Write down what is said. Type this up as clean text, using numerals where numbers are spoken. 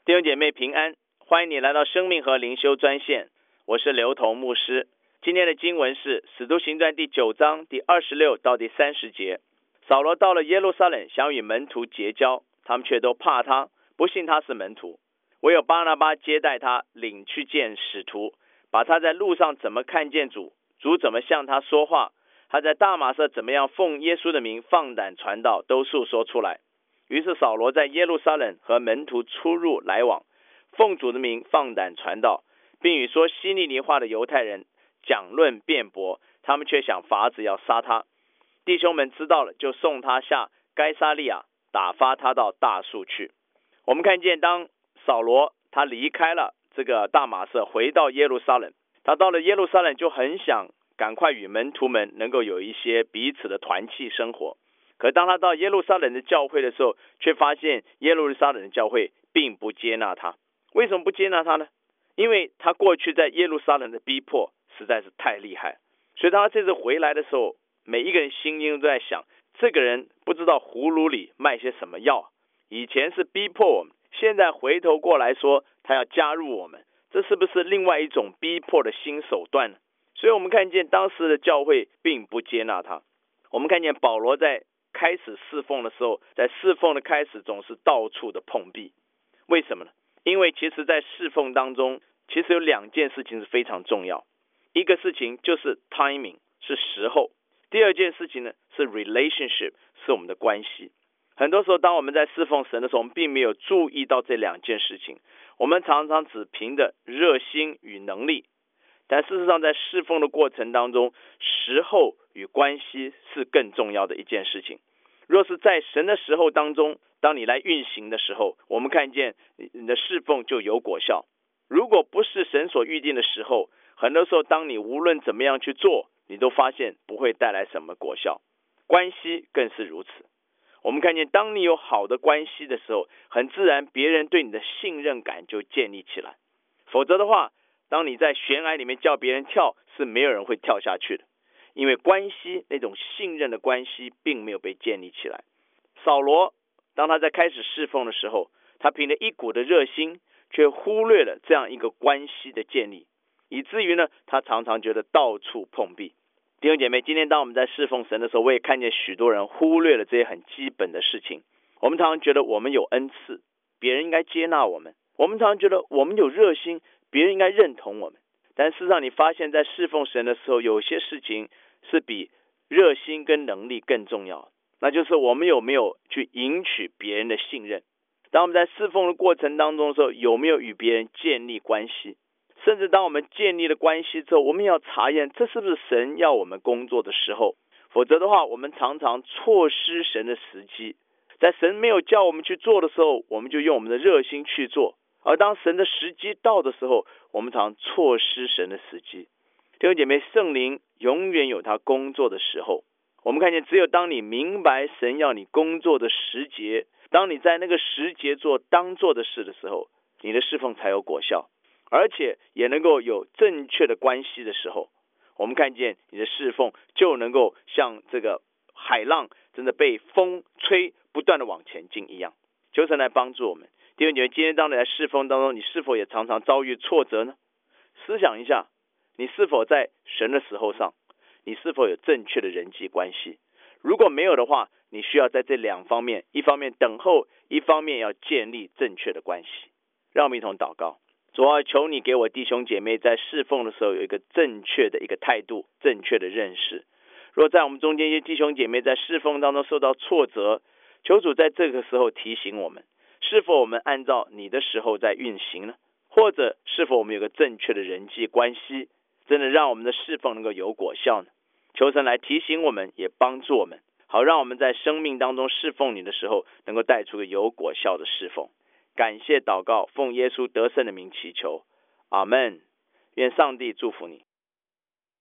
弟兄姐妹平安，欢迎你来到生命和灵修专线，我是刘同牧师。今天的经文是使徒行传第9章第26到第30节。扫罗到了耶路撒冷，想与门徒结交，他们却都怕他，不信他是门徒。唯有巴拿巴接待他，领去见使徒，把他在路上怎么看见主，主怎么向他说话，他在大马色怎么样奉耶稣的名放胆传道，都述说出来。于是扫罗在耶路撒冷和门徒出入来往，奉主的名放胆传道，并与说希利尼话的犹太人讲论辩驳，他们却想法子要杀他。弟兄们知道了，就送他下该撒利亚，打发他到大树去。我们看见当扫罗他离开了这个大马色，回到耶路撒冷，他到了耶路撒冷就很想赶快与门徒们能够有一些彼此的团契生活。可当他到耶路撒冷的教会的时候，却发现耶路撒冷的教会并不接纳他。为什么不接纳他呢？因为他过去在耶路撒冷的逼迫实在是太厉害，所以当他这次回来的时候，每一个人心中都在想，这个人不知道葫芦里卖些什么药，以前是逼迫我们，现在回头过来说他要加入我们，这是不是另外一种逼迫的新手段呢？所以我们看见当时的教会并不接纳他。我们看见保罗在开始侍奉的时候，在侍奉的开始总是到处的碰壁。为什么呢？因为其实在侍奉当中，其实有两件事情是非常重要。一个事情就是 timing， 是时候。第二件事情呢是 relationship， 是我们的关系。很多时候当我们在侍奉神的时候，我们并没有注意到这两件事情，我们常常只凭着热心与能力，但事实上在侍奉的过程当中，时候与关系是更重要的一件事情。若是在神的时候当中，当你来运行的时候，我们看见你的侍奉就有果效。如果不是神所预定的时候，很多时候当你无论怎么样去做，你都发现不会带来什么果效。关系更是如此。我们看见当你有好的关系的时候，很自然别人对你的信任感就建立起来。否则的话，当你在悬崖里面叫别人跳，是没有人会跳下去的，因为关系那种信任的关系并没有被建立起来。扫罗当他在开始侍奉的时候，他凭着一股的热心，却忽略了这样一个关系的建立，以至于呢，他常常觉得到处碰壁。弟兄姐妹，今天当我们在侍奉神的时候，我也看见许多人忽略了这些很基本的事情。我们常常觉得我们有恩赐，别人应该接纳我们；我们常常觉得我们有热心，别人应该认同我们。但事实上你发现在侍奉神的时候，有些事情是比热心跟能力更重要，那就是我们有没有去赢取别人的信任。当我们在侍奉的过程当中的时候，有没有与别人建立关系，甚至当我们建立了关系之后，我们要查验这是不是神要我们工作的时候。否则的话，我们常常错失神的时机。在神没有叫我们去做的时候，我们就用我们的热心去做，而当神的时机到的时候，我们常错失神的时机。弟兄姐妹，圣灵永远有他工作的时候。我们看见只有当你明白神要你工作的时节，当你在那个时节做当做的事的时候，你的侍奉才有果效，而且也能够有正确的关系的时候，我们看见你的侍奉就能够像这个海浪真的被风吹不断的往前进一样。求神来帮助我们。弟兄姐妹，今天当你在侍奉当中，你是否也常常遭遇挫折呢？思想一下，你是否在神的时候上，你是否有正确的人际关系？如果没有的话，你需要在这两方面，一方面等候，一方面要建立正确的关系。让我们一同祷告。主啊，求你给我弟兄姐妹在侍奉的时候有一个正确的一个态度，正确的认识。若在我们中间一些弟兄姐妹在侍奉当中受到挫折，求主在这个时候提醒我们，是否我们按照你的时候在运行呢？或者是否我们有个正确的人际关系，真的让我们的侍奉能够有果效呢？求神来提醒我们，也帮助我们，好让我们在生命当中侍奉你的时候，能够带出个有果效的侍奉。感谢祷告，奉耶稣得胜的名祈求，阿们。愿上帝祝福你。